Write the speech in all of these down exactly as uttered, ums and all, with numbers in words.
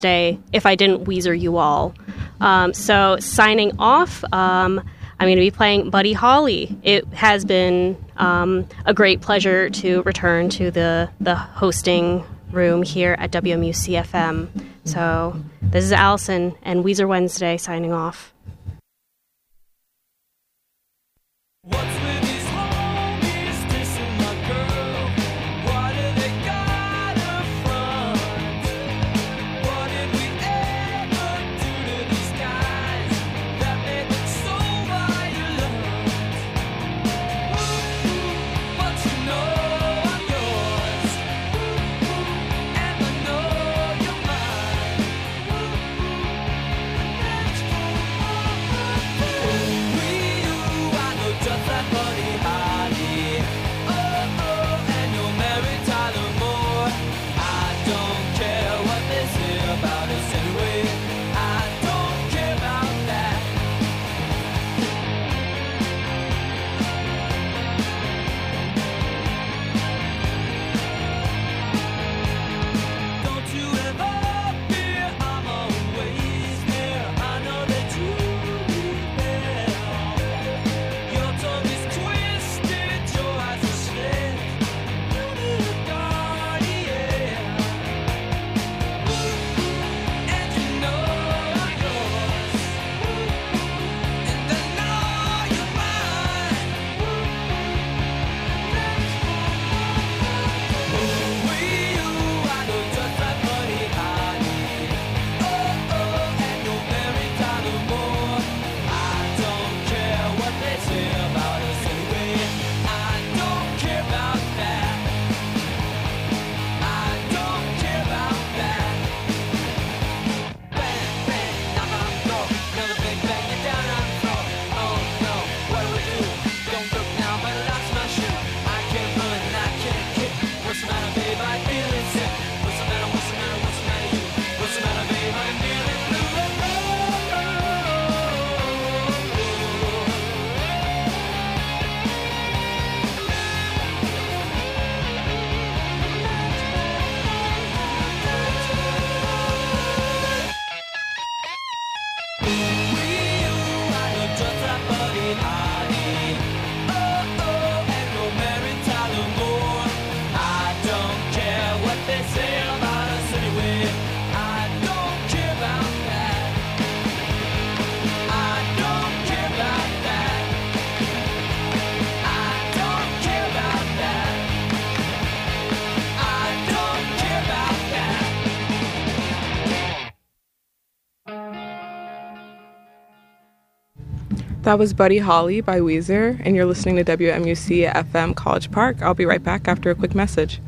Day if I didn't Weezer you all. Um, so signing off, um, I'm going to be playing Buddy Holly. It has been um, a great pleasure to return to the, the hosting room here at W M U C F M. So this is Allison and Weezer Wednesday signing off. That was Buddy Holly by Weezer, and you're listening to W M U C F M College Park. I'll be right back after a quick message.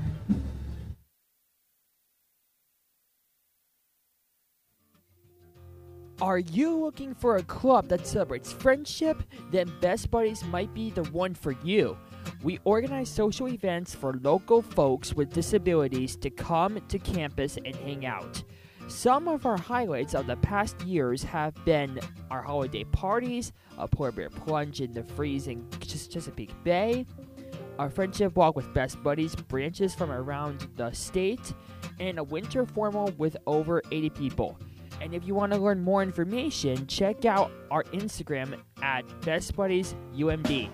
Are you looking for a club that celebrates friendship? Then Best Buddies might be the one for you. We organize social events for local folks with disabilities to come to campus and hang out. Some of our highlights of the past years have been our holiday parties, a polar bear plunge in the freezing Chesapeake Bay, our friendship walk with Best Buddies branches from around the state, and a winter formal with over eighty people. And if you want to learn more information, check out our Instagram at Best Buddies U M D.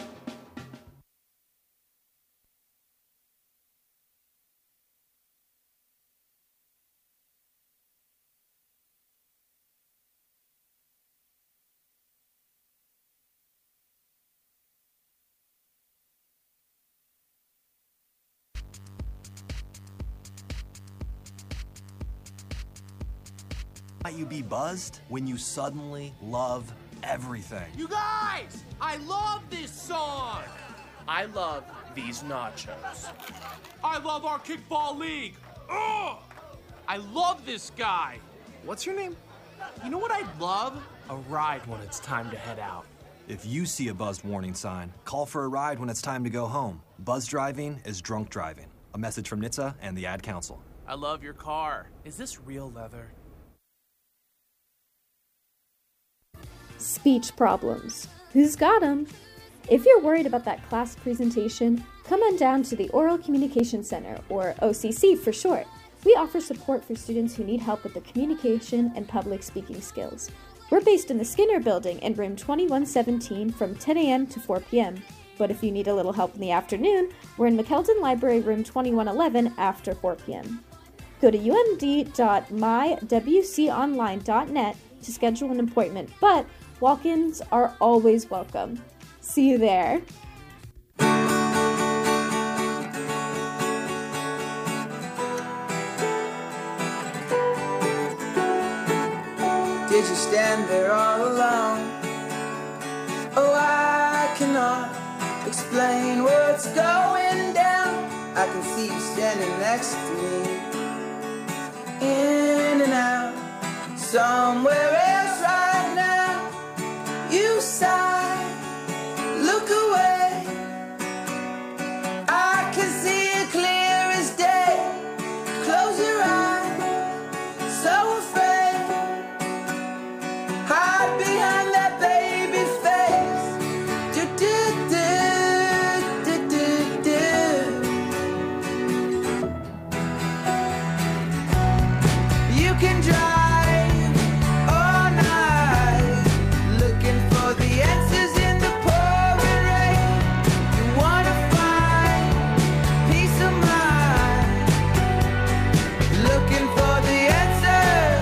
Might you be buzzed when you suddenly love everything? You guys! I love this song! I love these nachos. I love our kickball league! Ugh! I love this guy! What's your name? You know what I'd love? A ride when it's time to head out. If you see a buzzed warning sign, call for a ride when it's time to go home. Buzz driving is drunk driving. A message from N H T S A and the Ad Council. I love your car. Is this real leather? Speech problems. Who's got 'em? If you're worried about that class presentation, come on down to the Oral Communication Center, or O C C for short. we offer support for students who need help with their communication and public speaking skills. We're based in the Skinner Building in room twenty-one seventeen from ten a.m. to four p.m. But if you need a little help in the afternoon, we're in McKeldin Library room twenty-one eleven after four p.m. Go to u m d dot my w c online dot net to schedule an appointment, but walk-ins are always welcome. See you there. Did you stand there all alone? Oh, I cannot explain what's going down. I can see you standing next to me, in and out, somewhere else right now. You sigh, look away. I can see it clear as day. Close your eyes, so afraid. Hide behind that baby face. Do do do do do do. You can drive all night, looking for the answers in the pouring rain. You wanna find peace of mind, looking for the answers.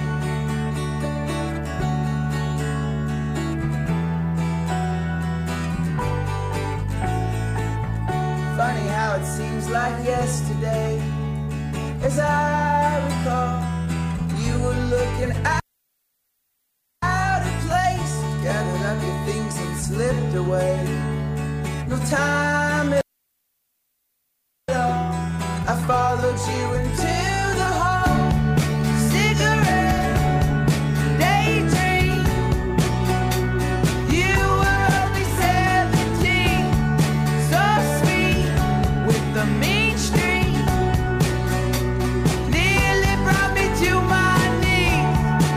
Funny how it seems like yesterday, as I recall, you were looking out, out of place, gathered up your things and slipped away. No time at all. I followed you into the hall. Cigarette, daydream. You were only seventeen, so sweet with the mean streak. Nearly brought me to my knees.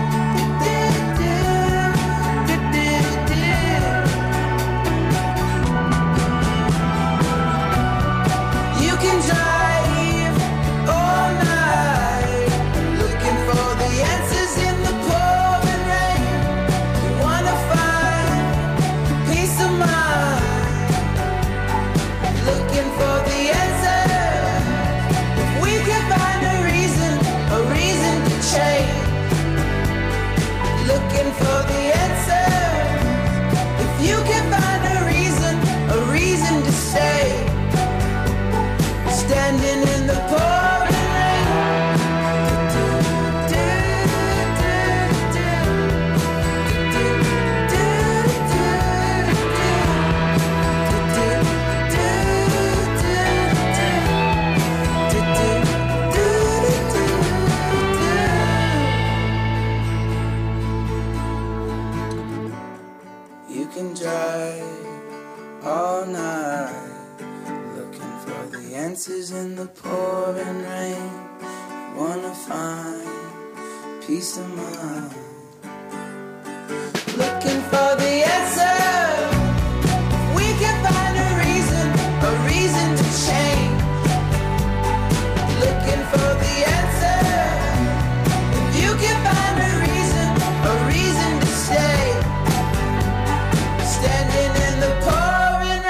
You can drive all night, looking for the answers in the pouring rain. You wanna find peace of mind, looking for the answers. If we can find a reason, a reason to change, looking for the answers. If you can find a reason, a reason to stay, standing in the pouring rain. Do, do, do, do, do, do, do, do, do, do, do, do. You can drive all night, looking for the answers in the pouring rain. Wanna find peace of mind, looking for the answer. We can find a reason, a reason to change, looking for the answer. If you can find a reason, a reason to stay, standing in the pouring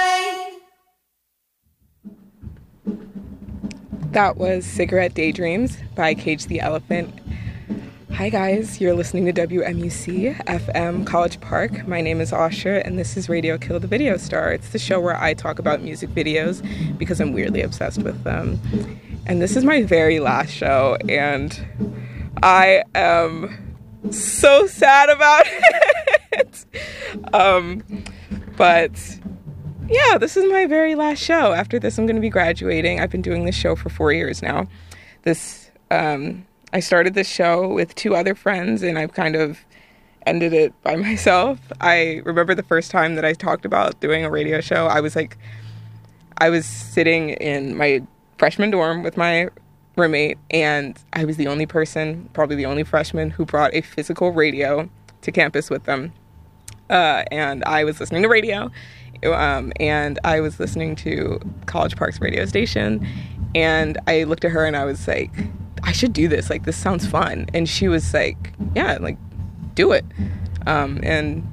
rain. That was Cigarette Daydreams by Cage the Elephant. Hi guys, you're listening to W M U C F M College Park. My name is Asha and this is Radio Kill the Video Star. It's the show where I talk about music videos because I'm weirdly obsessed with them. And this is my very last show and I am so sad about it. um, but yeah, this is my very last show. After this, I'm going to be graduating. I've been doing this show for four years now. This, um, I started this show with two other friends, and I've kind of ended it by myself. I remember the first time that I talked about doing a radio show, I was like, I was sitting in my freshman dorm with my roommate, and I was the only person, probably the only freshman, who brought a physical radio to campus with them. Uh, and I was listening to radio, um, and I was listening to College Park's radio station, and I looked at her and I was like, I should do this. Like, this sounds fun. And she was like, yeah, like, do it. Um, and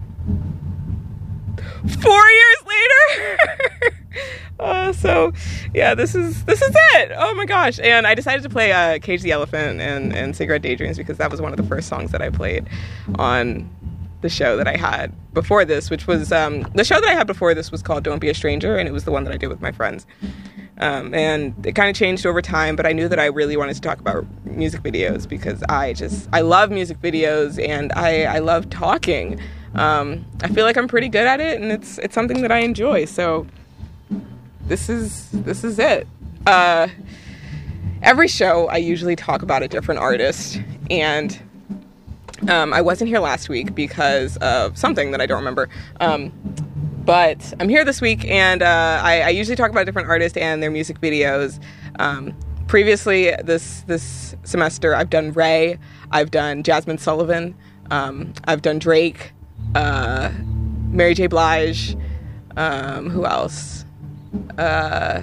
four years later, uh, so yeah, this is this is it. Oh my gosh! And I decided to play uh, Cage the Elephant and, and Cigarette Daydreams because that was one of the first songs that I played on the show that I had before this, which was um, the show that I had before this was called Don't Be a Stranger, and it was the one that I did with my friends. Um, and it kind of changed over time, but I knew that I really wanted to talk about music videos because I just, I love music videos and I, I love talking. Um, I feel like I'm pretty good at it and it's, it's something that I enjoy. So this is, this is it. Uh, every show I usually talk about a different artist, and um, I wasn't here last week because of something that I don't remember. Um, But I'm here this week, and uh, I, I usually talk about a different artist and their music videos. Um, previously, this this semester, I've done Ray, I've done Jasmine Sullivan, um, I've done Drake, uh, Mary J. Blige, um, who else? Uh,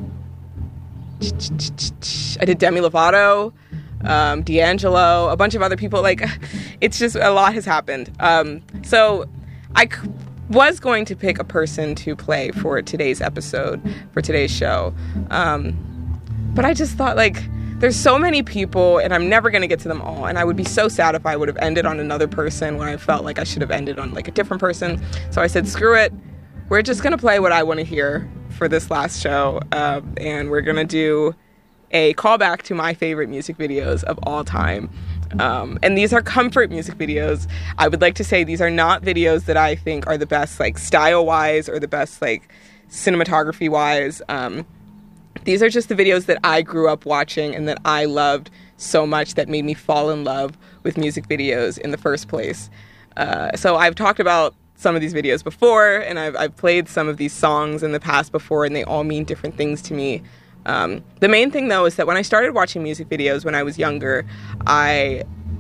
I did Demi Lovato, um, D'Angelo, a bunch of other people. Like, it's just, a lot has happened. Um, so I was going to pick a person to play for today's episode, for today's show. Um, but I just thought, like, there's so many people and I'm never going to get to them all. And I would be so sad if I would have ended on another person when I felt like I should have ended on, like, a different person. So I said, screw it. We're just going to play what I want to hear for this last show. Um, and we're going to do a callback to my favorite music videos of all time. Um, and these are comfort music videos. I would like to say these are not videos that I think are the best, like, style-wise or the best, like, cinematography-wise. Um, these are just the videos that I grew up watching and that I loved so much that made me fall in love with music videos in the first place. Uh, so I've talked about some of these videos before, and I've, I've played some of these songs in the past before, and they all mean different things to me. Um, the main thing, though, is that when I started watching music videos when I was younger, I,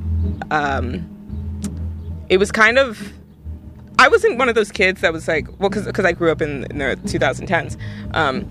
um, it was kind of, I wasn't one of those kids that was like, well, because I grew up in, in the twenty tens, um,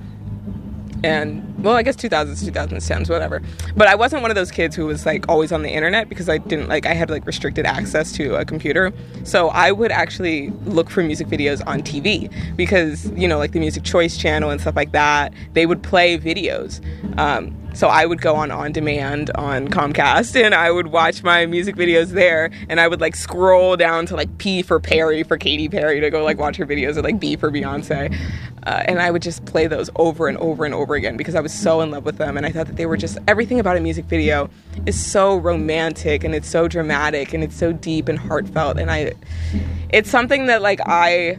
and, well, I guess two thousands, twenty tens, whatever, but I wasn't one of those kids who was, like, always on the internet, because I didn't, like, I had, like, restricted access to a computer, so I would actually look for music videos on T V, because, you know, like, the Music Choice channel and stuff like that, they would play videos, um, so I would go on On Demand on Comcast, and I would watch my music videos there, and I would, like, scroll down to, like, P for Perry, for Katy Perry, to go, like, watch her videos, or, like, B for Beyonce, uh, and I would just play those over and over and over again, because I was so in love with them, and I thought that they were just, everything about a music video is so romantic, and it's so dramatic, and it's so deep and heartfelt, and I, it's something that, like, I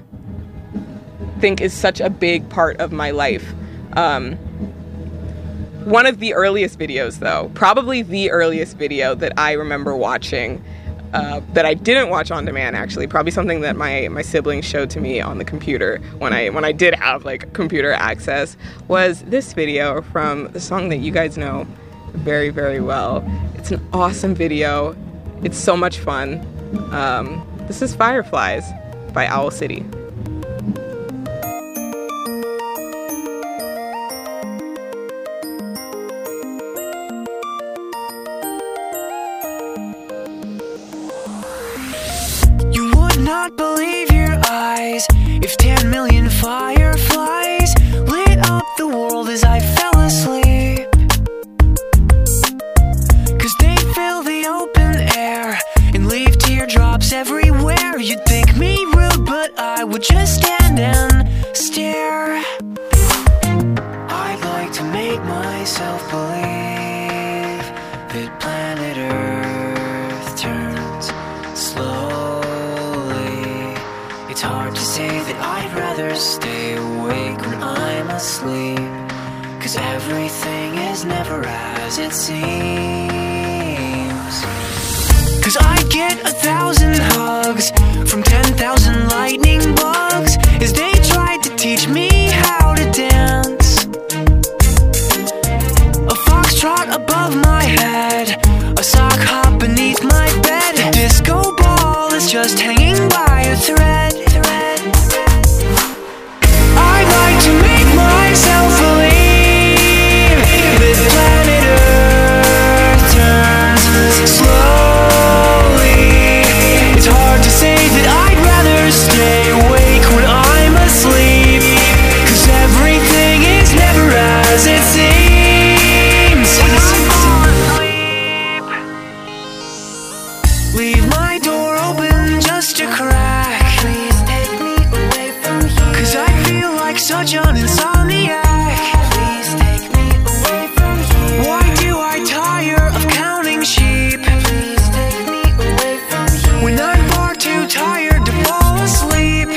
think is such a big part of my life. Um, One of the earliest videos, though, probably the earliest video that I remember watching, uh, that I didn't watch on demand, actually, probably something that my, my siblings showed to me on the computer when I when I did have, like, computer access, was this video from the song that you guys know very, very well. It's an awesome video. It's so much fun. Um, this is Fireflies by Owl City. Not believe your eyes if ten million fireflies lit up the world as I fell asleep. Cause they fill the open air and leave teardrops everywhere. You'd think me rude, but I would just stand and stare. I'd like to make myself believe that planet Earth turns slow. It's hard to say that I'd rather stay awake when I'm asleep, cause everything is never as it seems. Cause I get a thousand hugs from ten thousand lightning bugs as they tried to teach me how to dance. A foxtrot above my head, a sock hop beneath my bed, a disco ball is just hanging by a thread. I'd like to make myself believe that planet Earth Leave my door open just a crack. Please take me away from here, 'cause I feel like such an insomniac. Please take me away from here. Why do I tire of counting sheep? Please take me away from here, when I'm far too tired to fall asleep.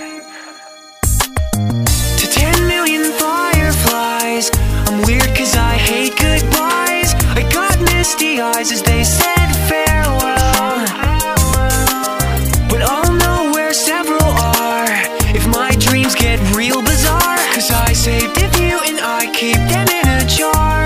To ten million fireflies, I'm weird 'cause I hate goodbyes. I got misty eyes as they said farewell, but I'll know where several are if my dreams get real bizarre, 'cause I saved a few and I keep them in a jar.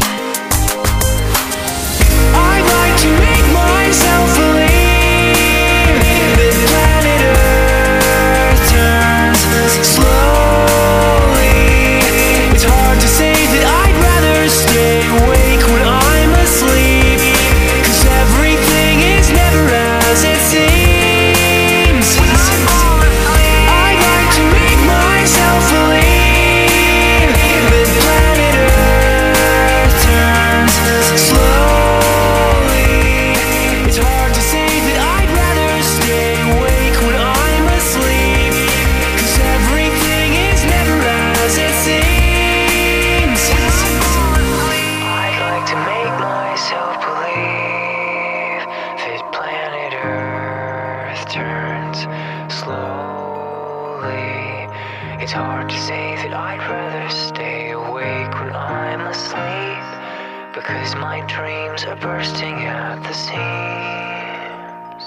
I'd like to make myself believe that planet Earth turns slowly. It's hard to say that I'd rather stay awake when I'm asleep, 'cause everything is never as it seems. I'd like to make myself believe that planet Earth turns slowly. It's hard to say that I'd rather stay awake when I'm asleep, 'cause everything is never as it seems. I'd like to make myself believe that planet Earth turns slowly. It's hard to say that I'd rather stay awake when I'm asleep, because my dreams are bursting at the seams.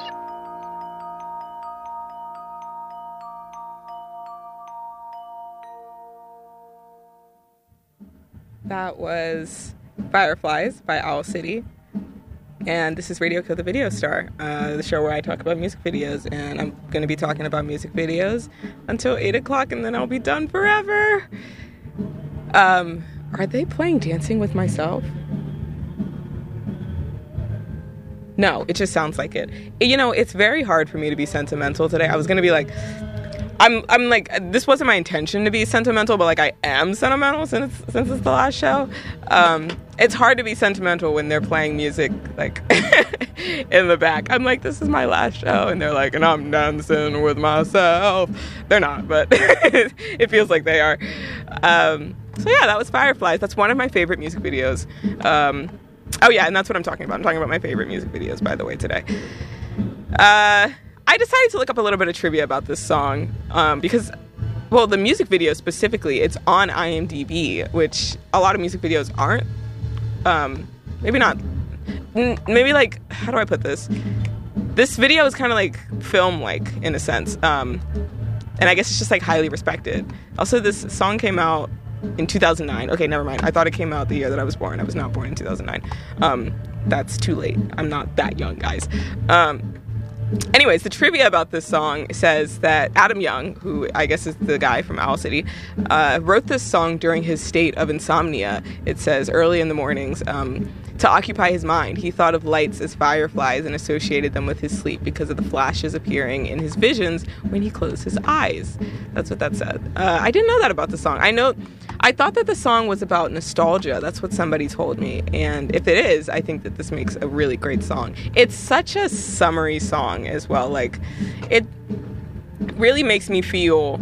That was Fireflies by Owl City. And this is Radio Kill the Video Star, uh, the show where I talk about music videos. And I'm going to be talking about music videos until eight o'clock, and then I'll be done forever. Um, are they playing Dancing with Myself? No, it just sounds like it. You know, it's very hard for me to be sentimental today. I was going to be like... I'm I'm like, this wasn't my intention to be sentimental, but like I am sentimental since since it's the last show. Um, it's hard to be sentimental when they're playing music like in the back. I'm like, this is my last show, and they're like, and I'm dancing with myself. They're not, but it feels like they are. Um, so yeah, that was Fireflies. That's one of my favorite music videos. Um, oh yeah, and that's what I'm talking about. I'm talking about my favorite music videos, by the way, today. Uh... I decided to look up a little bit of trivia about this song um, because, well, the music video specifically, it's on I M D B, which a lot of music videos aren't. Um, maybe not. Maybe, like, how do I put this? This video is kind of, like, film-like, in a sense. Um, and I guess it's just, like, highly respected. Also, this song came out in two thousand nine. Okay, never mind. I thought it came out the year that I was born. I was not born in two thousand nine. Um, that's too late. I'm not that young, guys. Um... Anyways, the trivia about this song says that Adam Young, who I guess is the guy from Owl City, uh, wrote this song during his state of insomnia. It says early in the mornings, um, to occupy his mind. He thought of lights as fireflies and associated them with his sleep because of the flashes appearing in his visions when he closed his eyes. That's what that said. Uh, I didn't know that about the song. I know, I thought that the song was about nostalgia. That's what somebody told me. And if it is, I think that this makes a really great song. It's such a summery song as well. Like, it really makes me feel,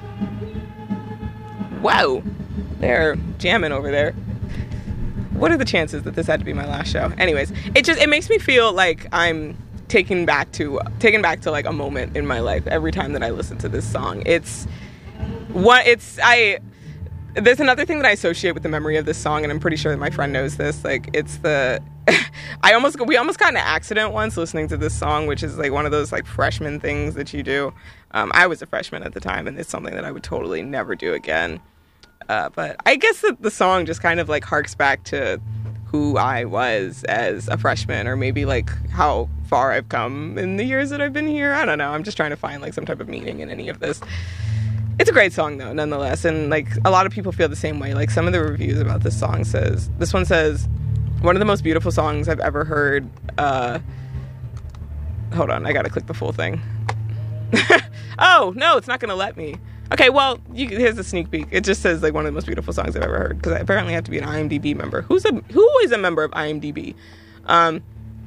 wow, they're jamming over there. What are the chances that this had to be my last show? Anyways, it just, it makes me feel like I'm taken back to, taken back to like a moment in my life every time that I listen to this song. It's what, it's, I, there's another thing that I associate with the memory of this song, and I'm pretty sure that my friend knows this. Like, it's the, I almost, we almost got in an accident once listening to this song, which is like one of those like freshman things that you do. Um, I was a freshman at the time, and it's something that I would totally never do again. Uh, but I guess that the song just kind of like harks back to who I was as a freshman, or maybe like how far I've come in the years that I've been here. I don't know. I'm just trying to find like some type of meaning in any of this. It's a great song though, nonetheless. And like a lot of people feel the same way. Like some of the reviews about this song says, this one says, one of the most beautiful songs I've ever heard. Uh, hold on. I got to click the full thing. Oh, no, it's not going to let me. Okay, well, you, here's a sneak peek. It just says like one of the most beautiful songs I've ever heard, because I apparently have to be an I M D B member. Who's a who is a member of I M D B? Um,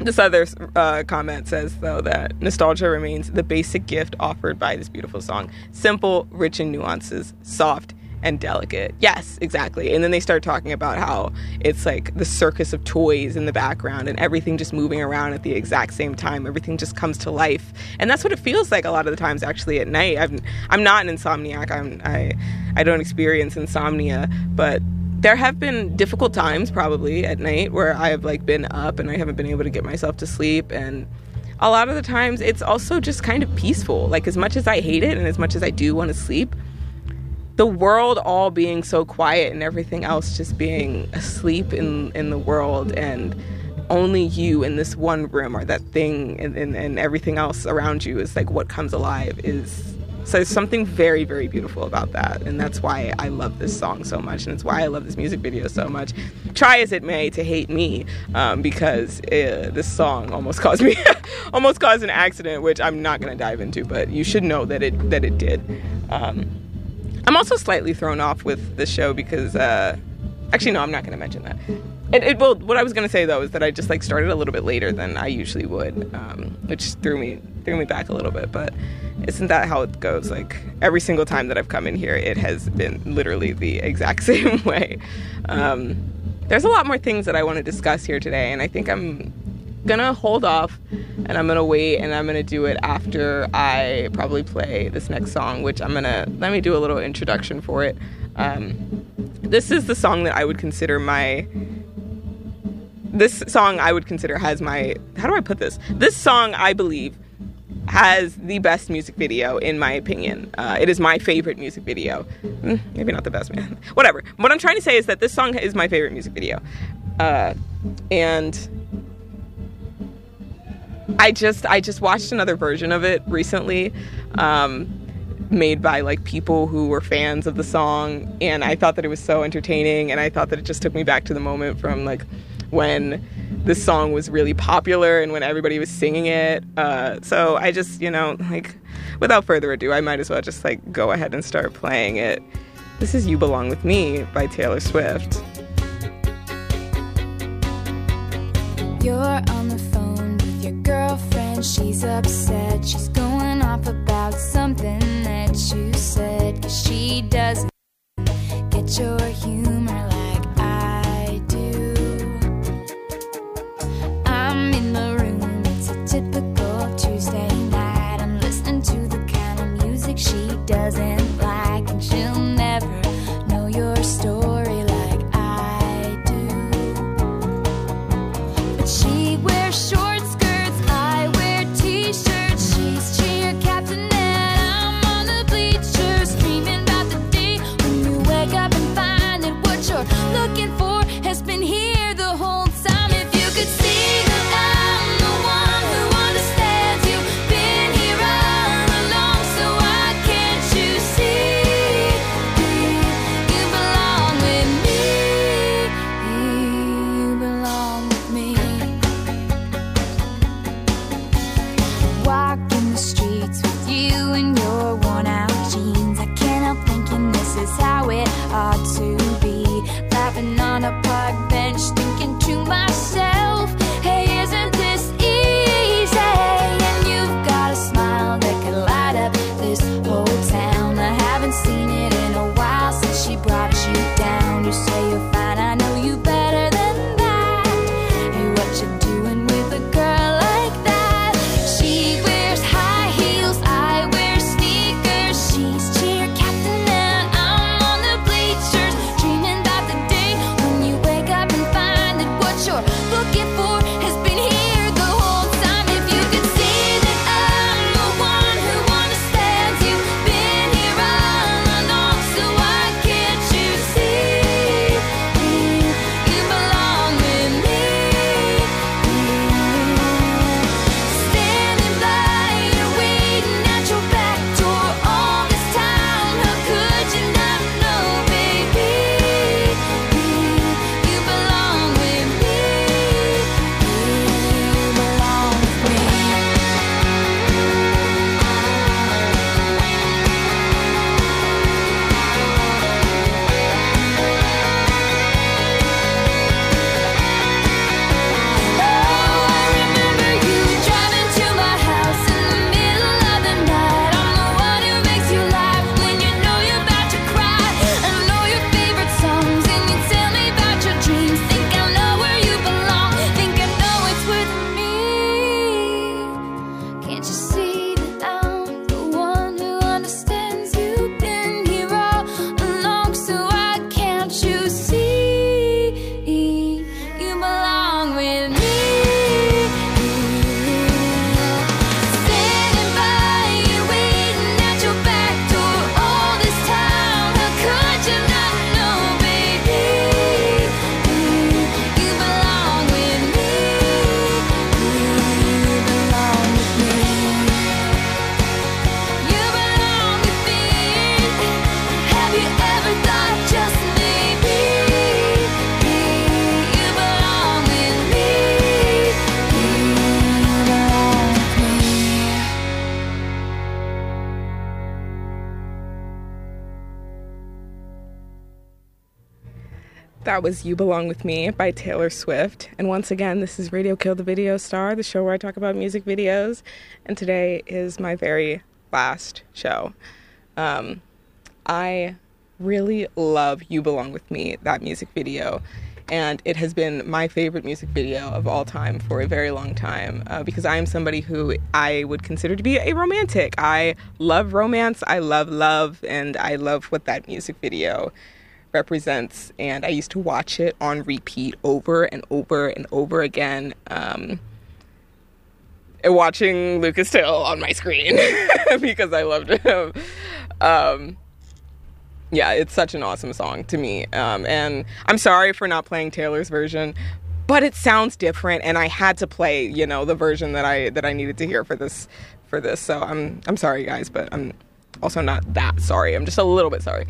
This other uh, comment says, though, that nostalgia remains the basic gift offered by this beautiful song. Simple, rich in nuances, soft, and delicate. Yes, exactly. And then they start talking about how it's like the circus of toys in the background and everything just moving around at the exact same time. Everything just comes to life. And that's what it feels like a lot of the times, actually, at night. I'm, I'm not an insomniac. I'm, I, I don't experience insomnia, but there have been difficult times probably at night where I've like been up and I haven't been able to get myself to sleep, and a lot of the times it's also just kind of peaceful. Like, as much as I hate it and as much as I do want to sleep, the world all being so quiet and everything else just being asleep in, in the world, and only you in this one room or that thing, and, and, and everything else around you is like what comes alive, is so there's something very, very beautiful about that. And that's why I love this song so much, and it's why I love this music video so much. Try as it may to hate me, um, because uh, this song almost caused me almost caused an accident, which I'm not going to dive into, but you should know that it that it did. Um, I'm also slightly thrown off with this show because, uh, actually, no, I'm not going to mention that. It, it well, what I was going to say though is that I just like started a little bit later than I usually would, um, which threw me threw me back a little bit. But isn't that how it goes? Like, every single time that I've come in here, it has been literally the exact same way. Um, there's a lot more things that I want to discuss here today, and I think I'm gonna hold off and I'm gonna wait, and I'm gonna do it after I probably play this next song, which I'm gonna let me do a little introduction for it. Um, this is the song that I would consider my this song I would consider has my how do I put this this song I believe has the best music video, in my opinion. Uh, it is my favorite music video. Mm, maybe not the best, man. Whatever. What I'm trying to say is that this song is my favorite music video. Uh, and I just I just watched another version of it recently, um, made by like people who were fans of the song, and I thought that it was so entertaining, and I thought that it just took me back to the moment from like when this song was really popular and when everybody was singing it. Uh, so I just, you know, like, without further ado, I might as well just, like, go ahead and start playing it. This is You Belong With Me by Taylor Swift. You're on the phone with your girlfriend. She's upset. She's going off about something that you said. 'Cause she doesn't get your humor like I do. I'm in the room, it's a typical Tuesday night. I'm listening to the kind of music she doesn't like, and she'll never know your story like I do. But she wears short skirts, I wear t-shirts. She's cheer captain and I'm on the bleachers, dreaming about the day That was You Belong With Me by Taylor Swift. And once again, this is Radio Kill the Video Star, the show where I talk about music videos. And today is my very last show. Um, I really love You Belong With Me, that music video. And it has been my favorite music video of all time for a very long time uh, because I am somebody who I would consider to be a romantic. I love romance, I love love, and I love what that music video represents, and I used to watch it on repeat over and over and over again, um, watching Lucas Till on my screen because I loved him. Um, yeah, it's such an awesome song to me, um, and I'm sorry for not playing Taylor's version, but it sounds different, and I had to play, you know, the version that I that I needed to hear for this for this. So I'm I'm sorry, guys, but I'm also not that sorry. I'm just a little bit sorry.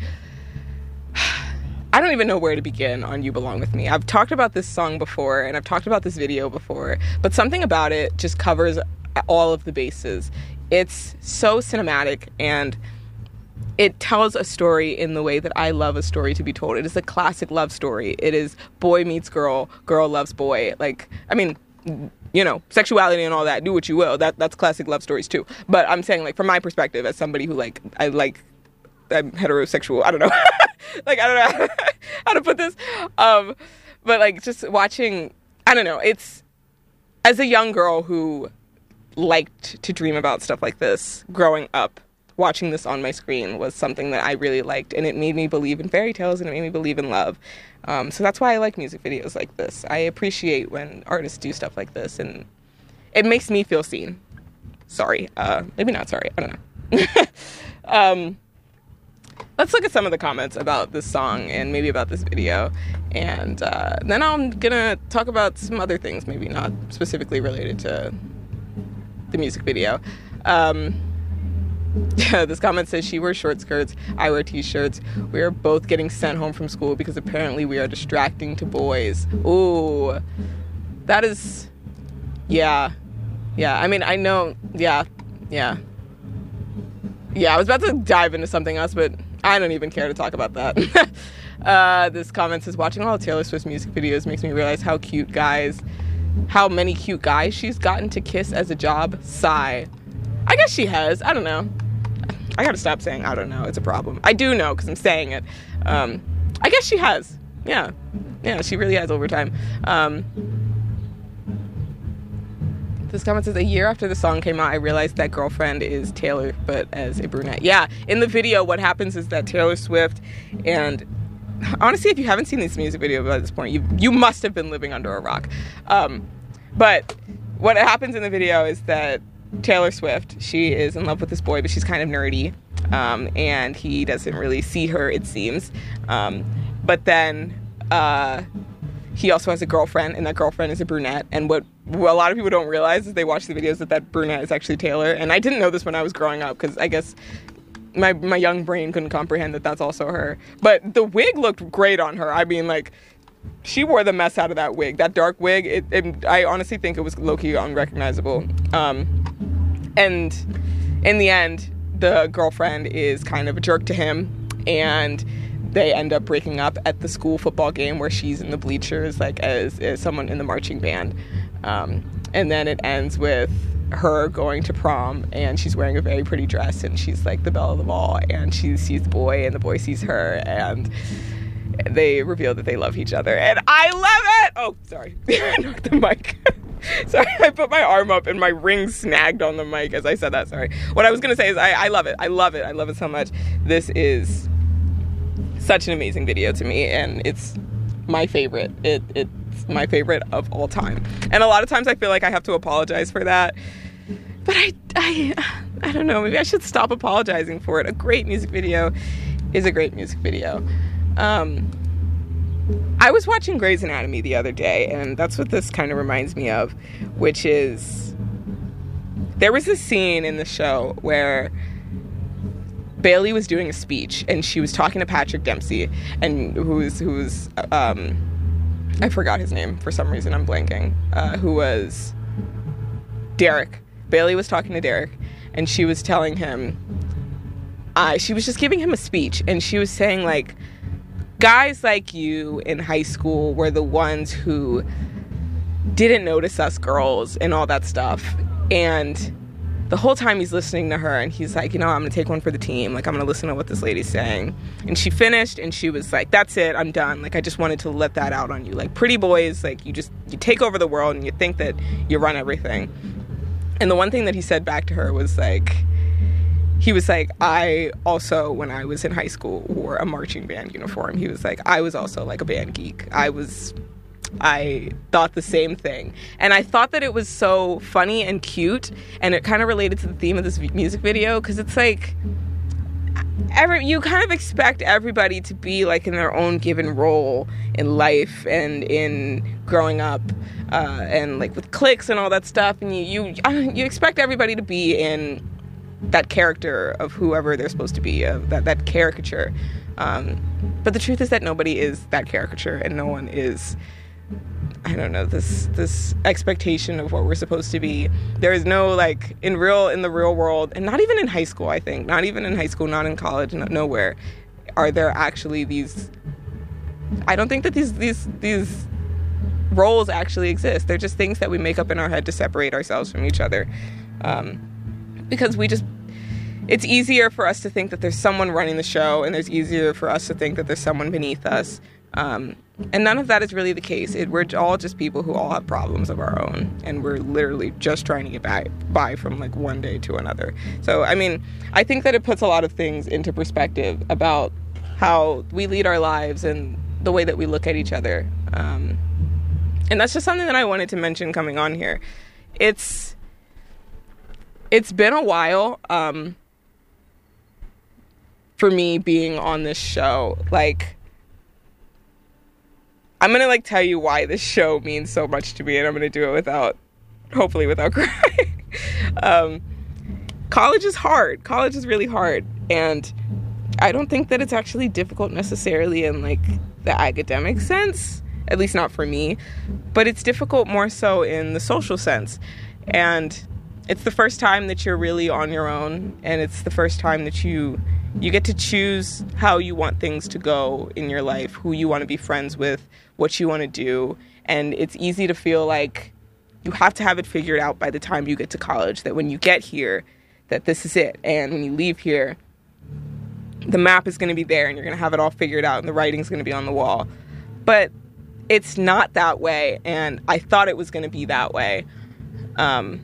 I don't even know where to begin on You Belong With Me. I've talked about this song before, and I've talked about this video before, but something about it just covers all of the bases. It's so cinematic, and it tells a story in the way that I love a story to be told. It is a classic love story. It is boy meets girl, girl loves boy. Like, I mean, you know, sexuality and all that, do what you will. That That's classic love stories too. But I'm saying, like, from my perspective, as somebody who, like, I like, I'm heterosexual, I don't know. Like, I don't know how to put this. Um, but, like, just watching, I don't know, it's, as a young girl who liked to dream about stuff like this, growing up, watching this on my screen was something that I really liked, and it made me believe in fairy tales, and it made me believe in love. Um, so that's why I like music videos like this. I appreciate when artists do stuff like this, and it makes me feel seen. Sorry. Uh, maybe not sorry. I don't know. um... Let's look at some of the comments about this song and maybe about this video. And uh, then I'm going to talk about some other things, maybe not specifically related to the music video. Um, yeah, this comment says, she wears short skirts, I wear t-shirts. We are both getting sent home from school because apparently we are distracting to boys. Ooh, that is, yeah. Yeah, I mean, I know, yeah, yeah. Yeah, I was about to dive into something else, but I don't even care to talk about that. uh, this comment says, watching all of Taylor Swift's music videos makes me realize how cute guys, how many cute guys she's gotten to kiss as a job. Sigh. I guess she has. I don't know. I gotta stop saying I don't know. It's a problem. I do know because I'm saying it. Um, I guess she has. Yeah. Yeah, she really has over time. Um, This comment says, a year after the song came out, I realized that Girlfriend is Taylor, but as a brunette. Yeah, in the video, what happens is that Taylor Swift, and honestly, if you haven't seen this music video by this point, you you must have been living under a rock. Um, but what happens in the video is that Taylor Swift, she is in love with this boy, but she's kind of nerdy, um, and he doesn't really see her, it seems. Um, but then uh, he also has a girlfriend, and that girlfriend is a brunette, and what Well, a lot of people don't realize as they watch the videos that that brunette is actually Taylor. And I didn't know this when I was growing up because I guess my my young brain couldn't comprehend that that's also her. But the wig looked great on her. I mean, like, she wore the mess out of that wig. That dark wig, it, it, I honestly think it was low-key unrecognizable. Um, and in the end, the girlfriend is kind of a jerk to him. And they end up breaking up at the school football game where she's in the bleachers, like, as, as someone in the marching band. Um, and then it ends with her going to prom, and she's wearing a very pretty dress, and she's like the belle of the ball, and she sees the boy, and the boy sees her, and they reveal that they love each other, and I love it! Oh, sorry. I knocked the mic. Sorry, I put my arm up, and my ring snagged on the mic as I said that, sorry. What I was going to say is I, I love it. I love it. I love it so much. This is such an amazing video to me, and it's my favorite. It It's my favorite of all time. And a lot of times I feel like I have to apologize for that. But I, I, I don't know, maybe I should stop apologizing for it. A great music video is a great music video. Um, I was watching Grey's Anatomy the other day, and that's what this kind of reminds me of, which is there was this scene in the show where Bailey was doing a speech, and she was talking to Patrick Dempsey, and who's who's um, I forgot his name for some reason. I'm blanking. Uh, who was Derek? Bailey was talking to Derek, and she was telling him. Uh, she was just giving him a speech, and she was saying like, guys like you in high school were the ones who didn't notice us girls and all that stuff. And the whole time he's listening to her and he's like, you know, I'm going to take one for the team. Like, I'm going to listen to what this lady's saying. And she finished and she was like, that's it. I'm done. Like, I just wanted to let that out on you. Like, pretty boys, like, you just, you take over the world and you think that you run everything. And the one thing that he said back to her was like, he was like, I also, when I was in high school, wore a marching band uniform. He was like, I was also like a band geek. I was... I thought the same thing. And I thought that it was so funny and cute, and it kind of related to the theme of this music video, because it's like, every, you kind of expect everybody to be like in their own given role in life and in growing up, uh, and like with cliques and all that stuff, and you, you, you expect everybody to be in that character of whoever they're supposed to be, of that, that caricature. Um, but the truth is that nobody is that caricature, and no one is... I don't know, this this expectation of what we're supposed to be. There is no, like, in real in the real world, and not even in high school, I think, not even in high school, not in college, not, nowhere, are there actually these, I don't think that these, these, these roles actually exist. They're just things that we make up in our head to separate ourselves from each other. Um, because we just, it's easier for us to think that there's someone running the show, and there's easier for us to think that there's someone beneath us. Um, and none of that is really the case. It, we're all just people who all have problems of our own, and we're literally just trying to get by, by from like one day to another. So, I mean, I think that it puts a lot of things into perspective about how we lead our lives and the way that we look at each other. Um, and that's just something that I wanted to mention coming on here. It's, it's been a while, um, for me being on this show. Like, I'm going to, like, tell you why this show means so much to me, and I'm going to do it without, hopefully without crying. um, college is hard. College is really hard, and I don't think that it's actually difficult necessarily in, like, the academic sense, at least not for me, but it's difficult more so in the social sense, and it's the first time that you're really on your own, and it's the first time that you you get to choose how you want things to go in your life, who you want to be friends with, what you want to do, and it's easy to feel like you have to have it figured out by the time you get to college, that when you get here, that this is it, and when you leave here, the map is going to be there, and you're going to have it all figured out, and the writing's going to be on the wall. But it's not that way, and I thought it was going to be that way. Um,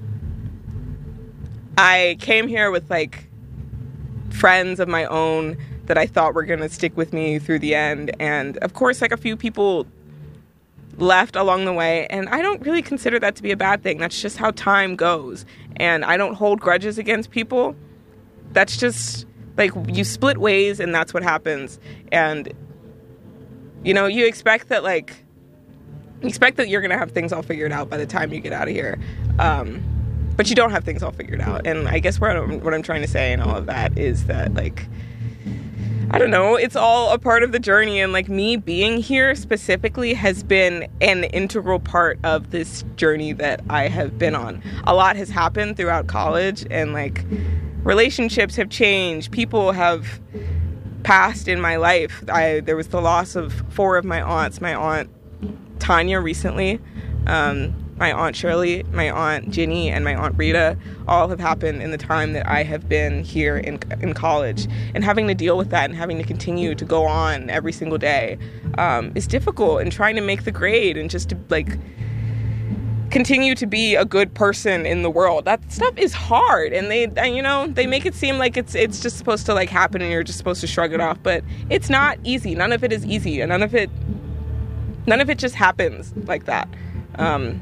I came here with, like, friends of my own that I thought were going to stick with me through the end. And, of course, like, a few people left along the way. And I don't really consider that to be a bad thing. That's just how time goes. And I don't hold grudges against people. That's just, like, you split ways and that's what happens. And, you know, you expect that, like, you expect that you're going to have things all figured out by the time you get out of here. Um... But you don't have things all figured out. And I guess what I'm, what I'm trying to say in all of that is that, like, I don't know, it's all a part of the journey. And, like, me being here specifically has been an integral part of this journey that I have been on. A lot has happened throughout college, and, like, relationships have changed. People have passed in my life. I, there was the loss of four of my aunts. My aunt Tanya recently, um... my Aunt Shirley, my Aunt Ginny, and my Aunt Rita all have happened in the time that I have been here in in college. And having to deal with that and having to continue to go on every single day um, is difficult, and trying to make the grade and just to, like, continue to be a good person in the world. That stuff is hard, and they, you know, they make it seem like it's it's just supposed to, like, happen and you're just supposed to shrug it off, but it's not easy. None of it is easy, and none of it, none of it just happens like that. Um,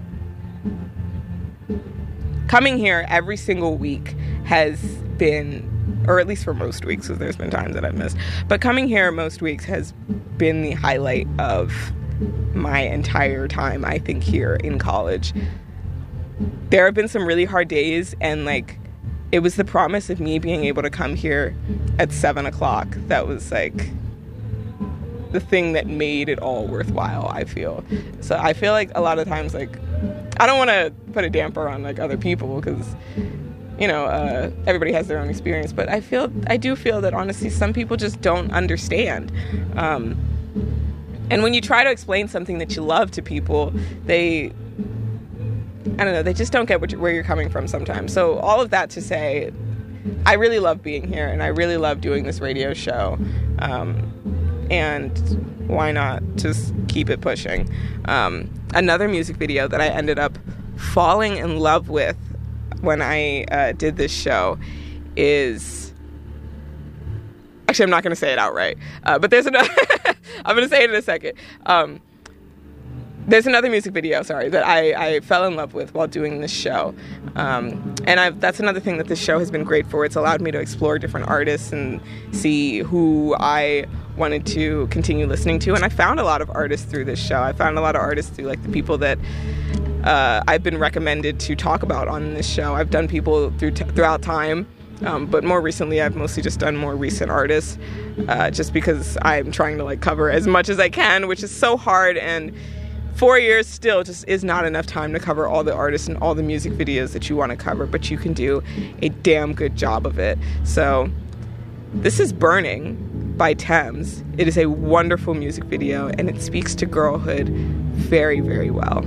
Coming here every single week has been, or at least for most weeks, because there's been times that I've missed, but coming here most weeks has been the highlight of my entire time, I think, here in college. There have been some really hard days, and, like, it was the promise of me being able to come here at seven o'clock that was, like, the thing that made it all worthwhile, I feel. So I feel like a lot of times, like, I don't want to put a damper on, like, other people, because you know, uh, everybody has their own experience, but I feel, I do feel that honestly, some people just don't understand. Um, and when you try to explain something that you love to people, they, I don't know, they just don't get what you, where you're coming from sometimes. So all of that to say, I really love being here, and I really love doing this radio show. Um, and why not just keep it pushing? Um, another music video that I ended up falling in love with when I uh, did this show is, actually I'm not going to say it outright, uh, but there's another, I'm going to say it in a second. Um, there's another music video, sorry, that I, I fell in love with while doing this show. Um, and I've, that's another thing that this show has been great for. It's allowed me to explore different artists and see who I wanted to continue listening to. And I found a lot of artists through this show. I found a lot of artists through like the people that uh, I've been recommended to talk about on this show. I've done people through t- throughout time, um, but more recently I've mostly just done more recent artists, uh, just because I'm trying to like cover as much as I can, which is so hard, and four years still just is not enough time to cover all the artists and all the music videos that you want to cover, but you can do a damn good job of it. So this is Burning by Tems. It is a wonderful music video, and it speaks to girlhood very, very well.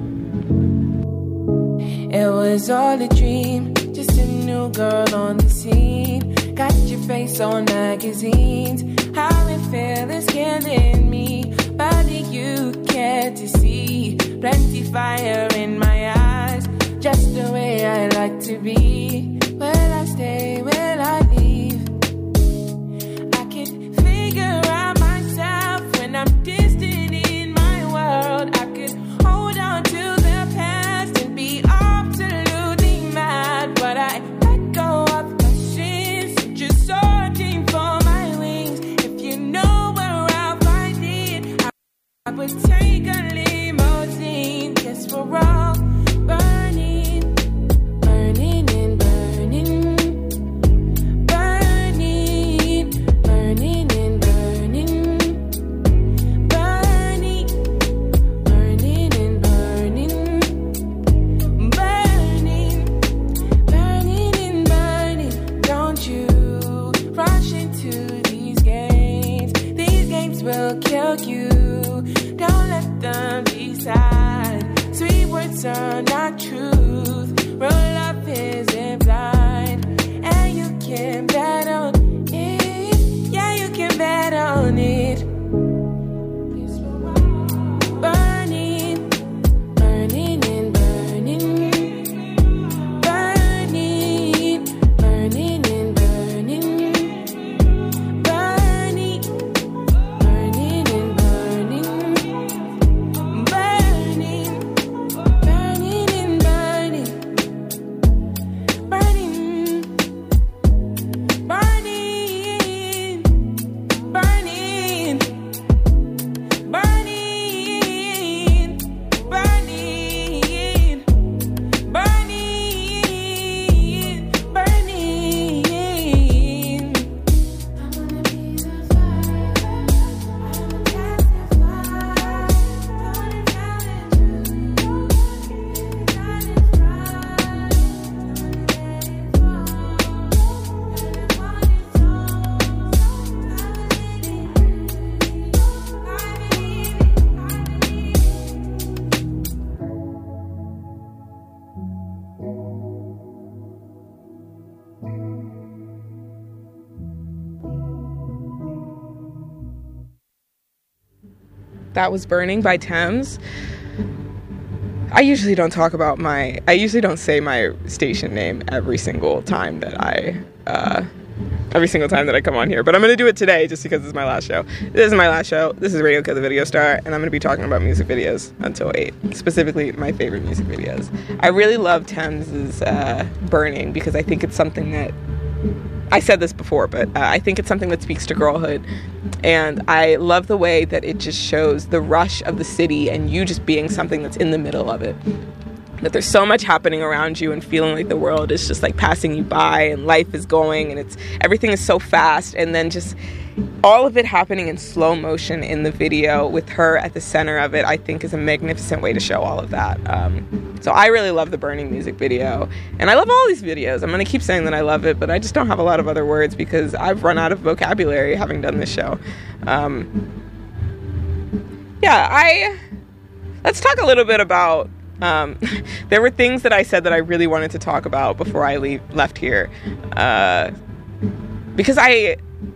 It was all a dream, just a new girl on the scene. Got your face on magazines. How it feel is killing me. Body you care to see. Plenty fire in my eyes. Just the way I like to be. Will I stay? Will I leave? I can figure out myself when I'm distant in my world. I could hold on to the past and be absolutely mad, but I let go of my sins, just searching for my wings. If you know where I'll find it, I, I would take a limousine. Yes, we're all burning, burning and burning, burning, burning and burning, burning, burning and burning, burning, burning and burning. Don't you rush into these games. These games will kill you. Don't let them decide. Sweet words are not truth. Real love isn't blind. And you can bet on it. Yeah, you can bet on it. Burning, burning and burning. Burning, burning and burning. Burning, burning and burning. Burning, burning and burning. Burning, burning, burning, burning, burning, burning, burning. I wanna be the fire. I wanna catch the fire. I wanna challenge you. That is right. I wanna let it fall. And I want it so, so. I believe it. I believe it. I believe it. That was Burning by Tems. I usually don't talk about my, I usually don't say my station name every single time that I, uh, every single time that I come on here, but I'm going to do it today just because this is my last show. This is my last show. This is Radio Kill the Video Star, and I'm going to be talking about music videos until eight, specifically my favorite music videos. I really love Tems' uh, Burning because I think it's something that, I said this before, but uh, I think it's something that speaks to girlhood, and I love the way that it just shows the rush of the city and you just being something that's in the middle of it. that there's so much happening around you and feeling like the world is just like passing you by and life is going and it's everything is so fast, and then just all of it happening in slow motion in the video with her at the center of it, I think is a magnificent way to show all of that. Um, so I really love the Burning music video, and I love all these videos. I'm going to keep saying that I love it, but I just don't have a lot of other words because I've run out of vocabulary having done this show. Um, yeah, I... Let's talk a little bit about... Um, there were things that I said that I really wanted to talk about before I leave, left here. Uh, because I...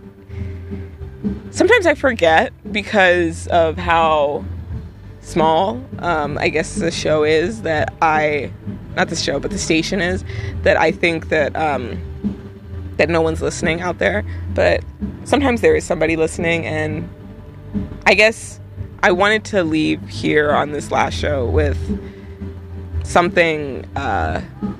Sometimes I forget because of how small, um, I guess the show is that I... Not the show, but the station is. That I think that... Um, that no one's listening out there. But sometimes there is somebody listening, and I guess I wanted to leave here on this last show with something, uh,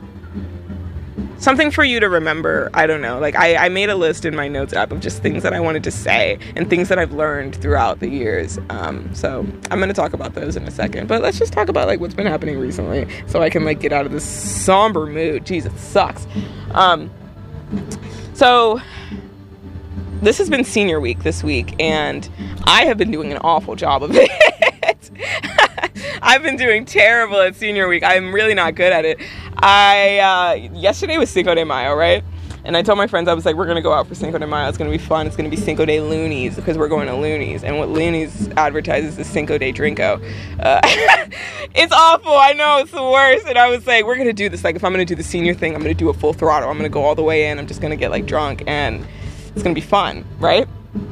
something for you to remember. I don't know. Like, I, I made a list in my notes app of just things that I wanted to say and things that I've learned throughout the years. Um, so I'm going to talk about those in a second. But let's just talk about, like, what's been happening recently so I can, like, get out of this somber mood. Jeez, it sucks. Um, so... This has been senior week this week, and I have been doing an awful job of it. I've been doing terrible at senior week. I'm really not good at it. I, uh, yesterday was Cinco de Mayo, right? And I told my friends, I was like, we're going to go out for Cinco de Mayo. It's going to be fun. It's going to be Cinco de Loonies because we're going to Loonies. And what Loonies advertises is Cinco de Drinko. Uh, it's awful. I know, it's the worst. And I was like, we're going to do this. Like, if I'm going to do the senior thing, I'm going to do a full throttle. I'm going to go all the way in. I'm just going to get, like, drunk. And it's going to be fun, right?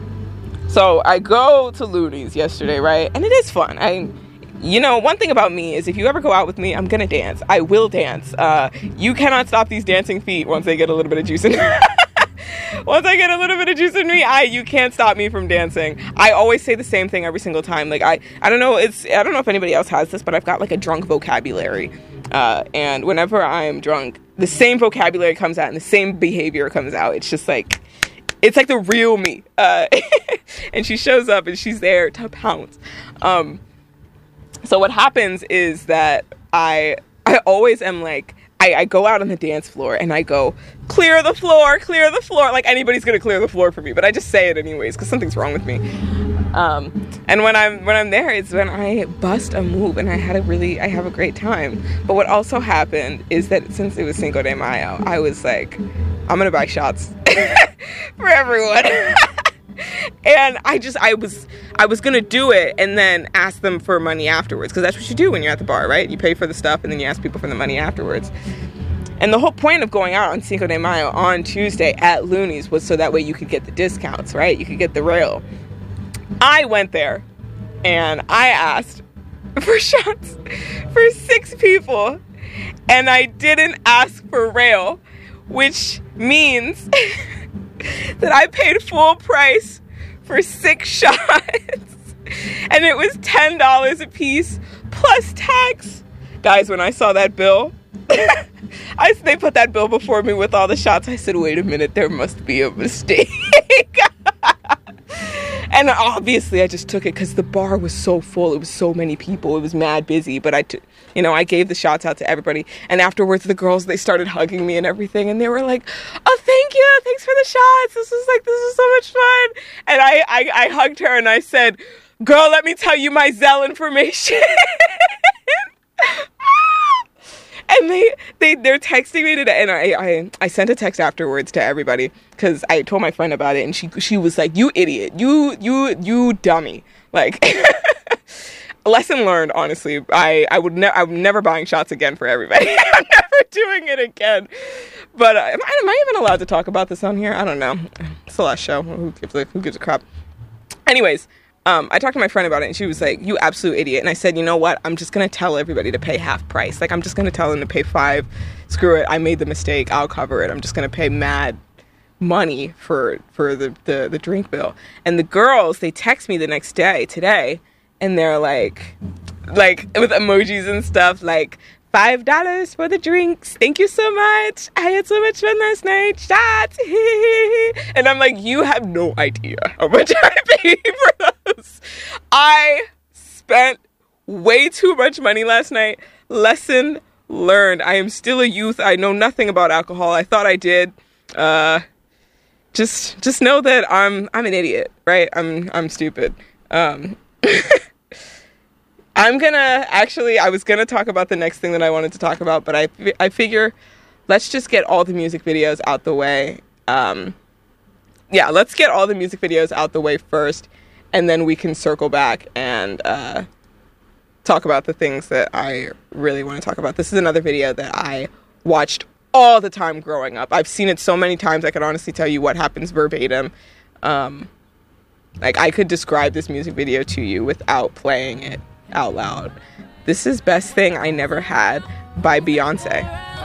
So I go to Loonies yesterday, right? And it is fun. I, you know, one thing about me is if you ever go out with me, I'm going to dance. I will dance. Uh, you cannot stop these dancing feet once they get a little bit of juice in me. Once I get a little bit of juice in me, I you can't stop me from dancing. I always say the same thing every single time. Like, I, I don't know, it's I don't know if anybody else has this, but I've got like a drunk vocabulary. Uh, and whenever I am drunk, the same vocabulary comes out and the same behavior comes out. It's just like... It's like the real me. Uh, and she shows up and she's there to pounce. Um, so what happens is that I I always am like, I, I go out on the dance floor and I go, clear the floor, clear the floor. Like anybody's going to clear the floor for me. But I just say it anyways because something's wrong with me. Um, and when I'm when I'm there, it's when I bust a move and I had a really, I have a great time. But what also happened is that since it was Cinco de Mayo, I was like, I'm going to buy shots for everyone. And I just, I was, I was going to do it and then ask them for money afterwards. Because that's what you do when you're at the bar, right? You pay for the stuff and then you ask people for the money afterwards. And the whole point of going out on Cinco de Mayo on Tuesday at Loonies was so that way you could get the discounts, right? You could get the rail. I went there and I asked for shots for six people. And I didn't ask for rail, which means that I paid full price for six shots. And it was ten dollars a piece plus tax. Guys, when I saw that bill, I, they put that bill before me with all the shots. I said, wait a minute, there must be a mistake. And obviously I just took it because the bar was so full. It was so many people. It was mad busy. But I, t- you know, I gave the shots out to everybody. And afterwards, the girls, they started hugging me and everything. And they were like, oh, thank you. Thanks for the shots. This was like, this was so much fun. And I, I, I hugged her and I said, girl, let me tell you my Zelle information. And they, they, they're texting me today, and I, I, I sent a text afterwards to everybody, because I told my friend about it, and she, she was like, you idiot, you, you, you dummy, like, lesson learned, honestly. I, I would never, I'm never buying shots again for everybody. I'm never doing it again. But uh, am, I, am I even allowed to talk about this on here? I don't know. It's the last show. Who gives a, who gives a crap? Anyways. Um, I talked to my friend about it, and she was like, you absolute idiot. And I said, you know what? I'm just going to tell everybody to pay half price. Like, I'm just going to tell them to pay five. Screw it. I made the mistake. I'll cover it. I'm just going to pay mad money for for the, the, the drink bill. And the girls, they text me the next day, today, and they're like, like, with emojis and stuff, like, Five dollars for the drinks. Thank you so much. I had so much fun last night. Shots. And I'm like, you have no idea how much I paid for those. I spent way too much money last night. Lesson learned. I am still a youth. I know nothing about alcohol. I thought I did. Uh, just just know that I'm I'm an idiot, right? I'm I'm stupid. Um, I'm gonna actually I was gonna talk about the next thing that I wanted to talk about, but I I figure let's just get all the music videos out the way. Um, yeah, let's get all the music videos out the way first, and then we can circle back and uh, talk about the things that I really want to talk about. This is another video that I watched all the time growing up. I've seen it so many times I could honestly tell you what happens verbatim. Um, like, I could describe this music video to you without playing it out loud. This is Best Thing I Never Had by Beyonce.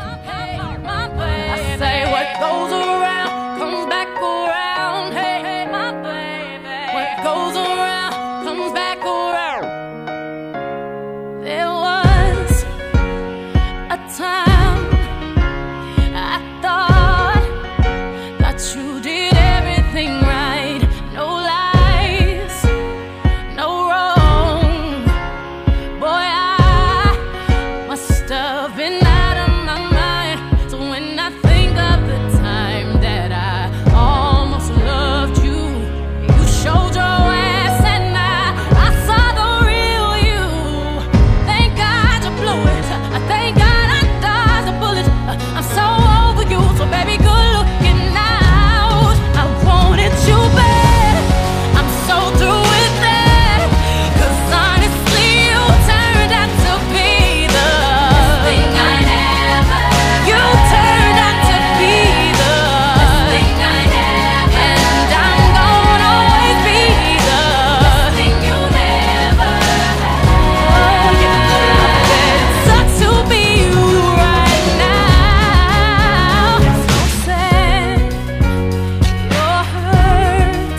I say what goes around comes back around. Hey, hey, my baby. What goes around comes back around. There was a time I thought that you did everything right. No lies, no wrong. Boy, I must have been out of my mind. So when I think of the time that I almost loved you, you showed your ass and I, I saw the real you. Thank God you blew it. I thank God I dodged the bullet. I'm so over you, so baby, good looking out. I wanted you bad. I'm so through with that. 'Cause honestly, you turned out to be the best thing I never had. You turned out to be the best thing I never had. And I'm gonna always be the best thing you never had. Oh, yeah. I bet it sucks to be you right now. So sad, you're hurt.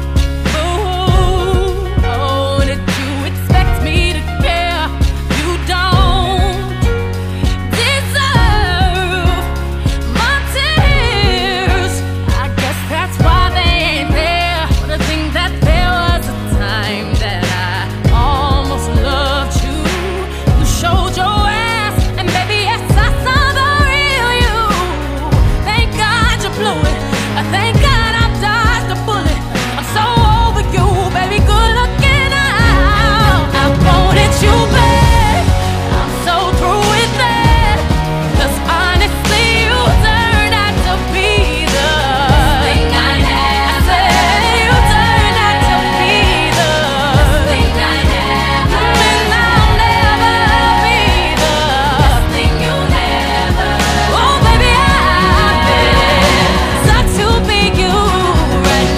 Ooh, oh, did you expect me to care? You don't deserve my tears. I guess that's why they ain't there. But I think that there was a time that I almost loved you. You showed your ass, and baby, yes, I saw the real you. Thank God you blew it. I thank God I dodged the bullet. I'm so over you, baby, good looking out. I wanted you bad. I'm so through with that. 'Cause honestly, you turned out to be the best thing I never had. I said you turned out to be the best thing I never had. And I'll never be the best thing you never had. Oh, baby, I bet it sucks to be you right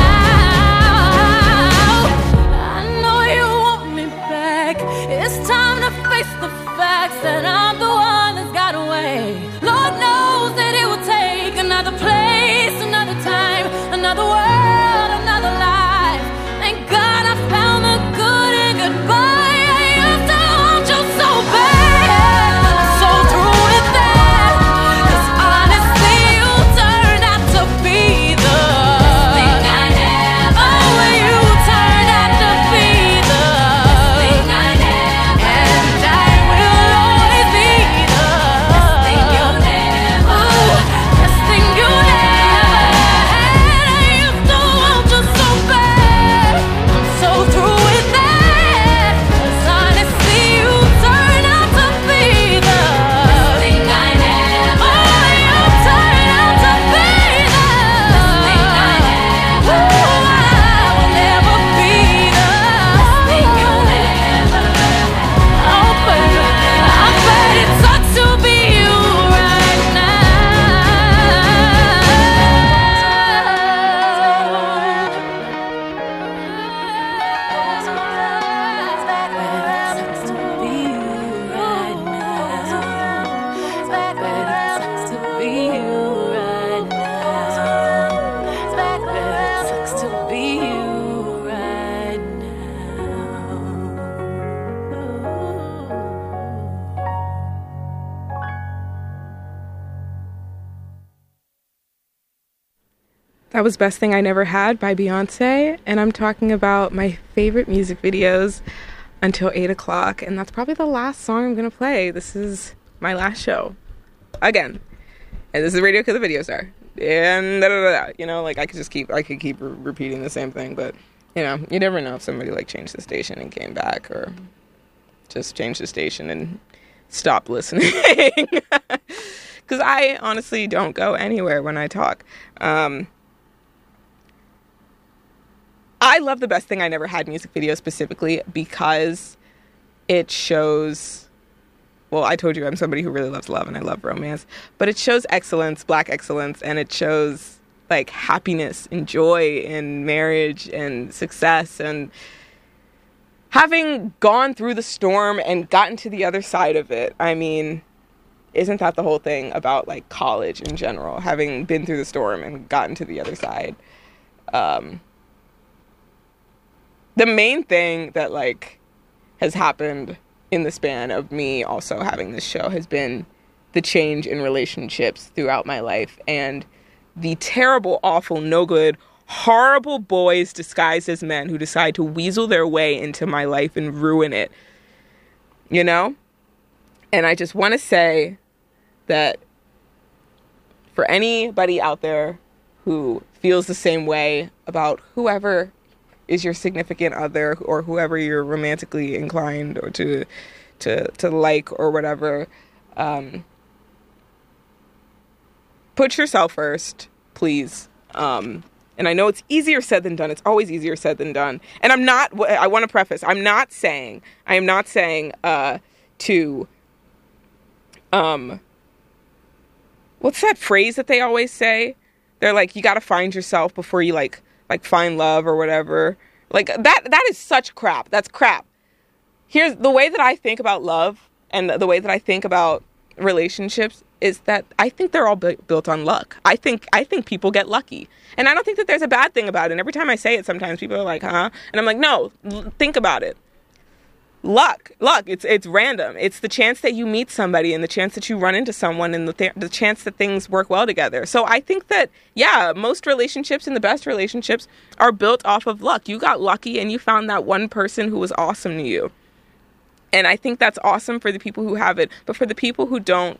now. I know you want me back. It's time to face the facts that I'm the one that's got away. Lord knows that it will take another place, another time, another world, another life. Thank God I found the good in goodbye. I used to want you so bad. I'm so through with that. 'Cause honestly, you turned out to be the best thing I never had. Oh, you turned out to be the best thing I never had. And I will always be the best thing you never had. Best thing you never had. I used to want you so bad. I'm so through with that. 'Cause honestly, you turned out to be the best thing I never had. Oh, you turned out to be the best thing I never had. Ooh, I will never be the best thing you never had. Oh, baby, I bet it sucks to be you right That was Best Thing I Never Had by Beyonce, and I'm talking about my favorite music videos until eight o'clock, and that's probably the last song I'm going to play. This is my last show. Again. And this is Radio Kill the Video Star. And da, da, da, da. You know, like I could just keep I could keep re- repeating the same thing, but you know, you never know if somebody like changed the station and came back, or just changed the station and stopped listening. Because I honestly don't go anywhere when I talk. Um, I love The Best Thing I Never Had music video specifically because it shows, well, I told you I'm somebody who really loves love and I love romance, but it shows excellence, black excellence, and it shows like happiness and joy in marriage and success, and having gone through the storm and gotten to the other side of it. I mean, isn't that the whole thing about like college in general, having been through the storm and gotten to the other side? Um, the main thing that like has happened in the span of me also having this show has been the change in relationships throughout my life, and the terrible, awful, no good, horrible boys disguised as men who decide to weasel their way into my life and ruin it. You know? And I just want to say that for anybody out there who feels the same way about whoever is your significant other or whoever you're romantically inclined or to to to like or whatever, um, put yourself first, please. Um, and I know it's easier said than done. It's always easier said than done. And I'm not, I want to preface, I'm not saying, I am not saying uh, to, um, what's that phrase that they always say? They're like, you got to find yourself before you like, like find love or whatever. Like that, that is such crap. That's crap. Here's the way that I think about love and the way that I think about relationships is that I think they're all bu- built on luck. I think I think people get lucky. And I don't think that there's a bad thing about it. And every time I say it, sometimes people are like, huh? And I'm like, no, l- think about it. Luck. Luck. It's it's random. It's the chance that you meet somebody and the chance that you run into someone and the, th- the chance that things work well together. So I think that, yeah, most relationships and the best relationships are built off of luck. You got lucky and you found that one person who was awesome to you. And I think that's awesome for the people who have it. But for the people who don't,